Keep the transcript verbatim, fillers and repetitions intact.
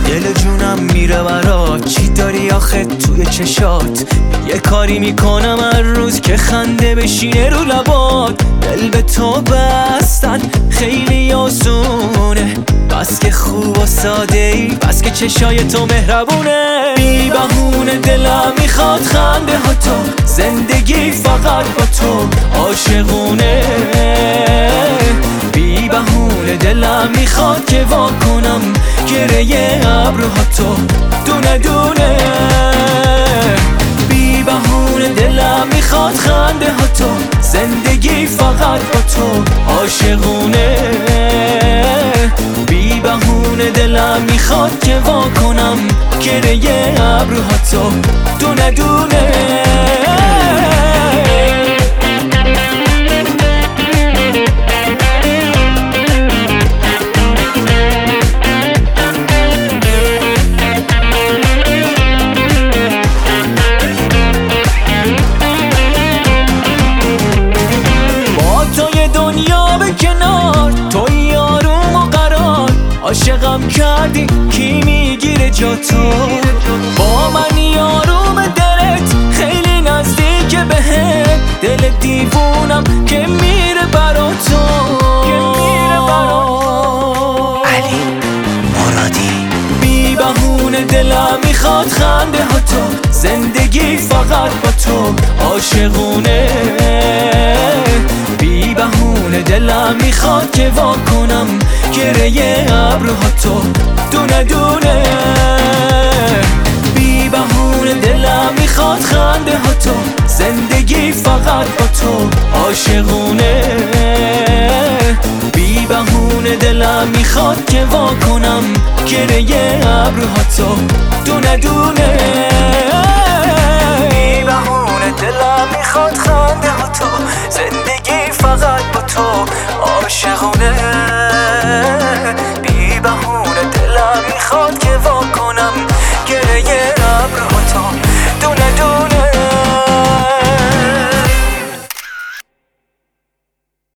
دل جونم میره برات، چی داری آخه توی چشات؟ یه کاری میکنم هر روز که خنده بشینه رو لبات. دل به تو بستن خیلی آسونه، بس که خوب و ساده ای، بس که چشای تو مهربونه. بی بهونه دلم میخواد خنده ها تو، زندگی فقط با تو عاشقونه. بی بهونه دلم میخواد که وا کنم گریه ابروها تو دونه دونه. بی بهونه دلم میخواد خنده ها تو، زندگی فقط با تو عاشقونه. بی بهونه دلم میخواد که وا کنم گریه ابروها تو دونه دونه. عاشقم کردی کی میگیره جا تو، با من یاروم دلت خیلی نزدیک بهت. دل دیوونم که میره برا تو، علی مرادی. بی بهونه دلم میخواد خنده ها تو، زندگی فقط با تو عاشقونه. بی بهونه دلم میخواد که وا کنم گریه ابروها تو دونه دونه. بی بهونه دلم میخواد خنده ها تو، زندگی فقط با تو عاشقونه. بی بهونه دلم میخواد که وا کنم گریه ابروها تو دونه دونه. بی بهونه دلم میخواد خنده ها تو، زندگی فقط با تو عاشقونه. بی بهونه دلم میخواد که